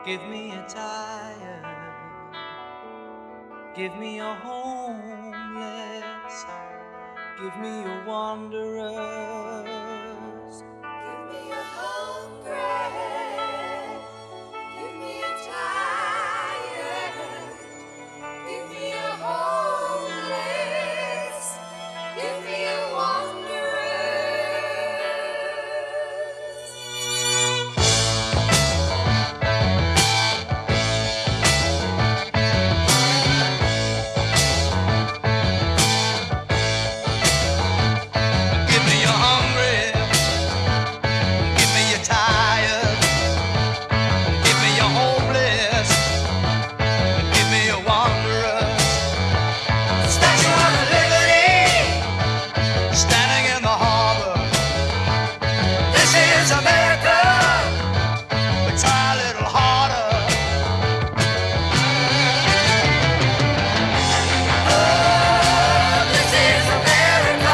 Give me a tired, give me a homeless, give me a wanderers. Give me a hungry, give me a tired, give me a homeless, give me a wanderer. Give me a hungry, give me a tired, give me a homeless, give me a wanderer. Statue of Liberty, standing in the harbor. This is America, but try a little harder. This is America.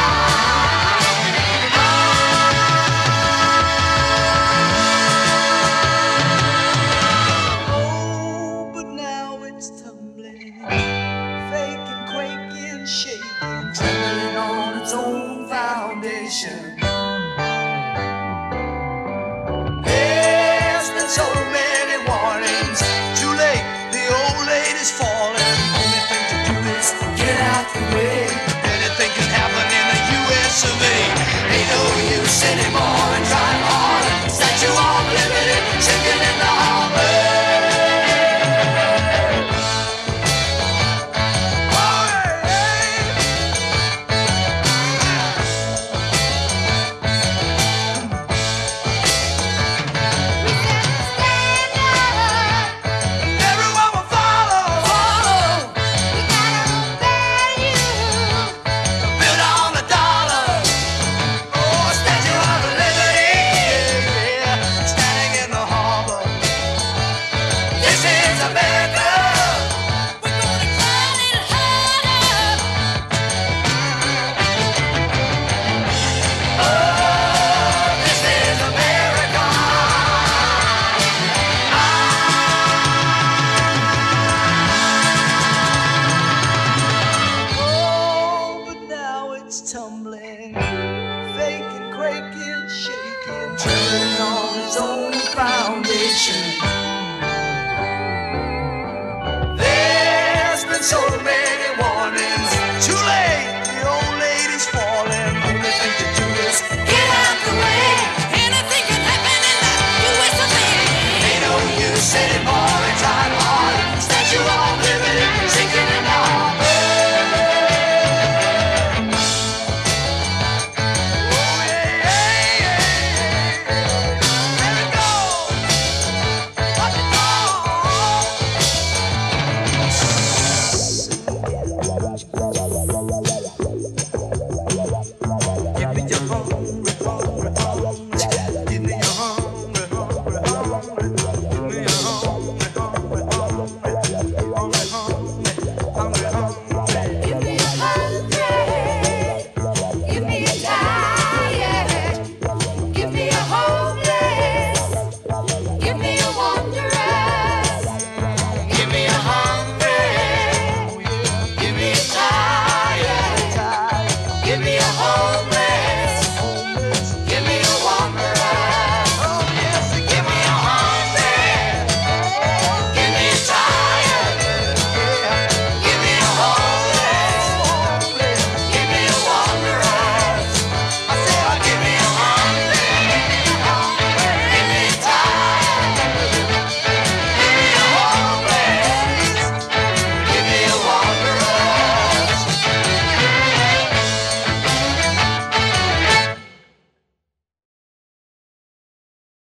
Oh, but now it's tumbling, faking, quaking, shaking, trembling on its own foundation. There's been so many warnings, too late, the old lady's falling. Only thing to do is get out the way. Anything can happen in the U.S. of A. Ain't no use anymore in trying hard. Statue of Liberty, sinking in the harbor. Everyone will follow. Build on the dollar. Oh, Statue of Liberty, yeah, standing in the harbor. This is America. We're gonna climb it harder. This is America. Oh, but now it's tumbling, faking, quaking, shaking, trembling on its own foundation.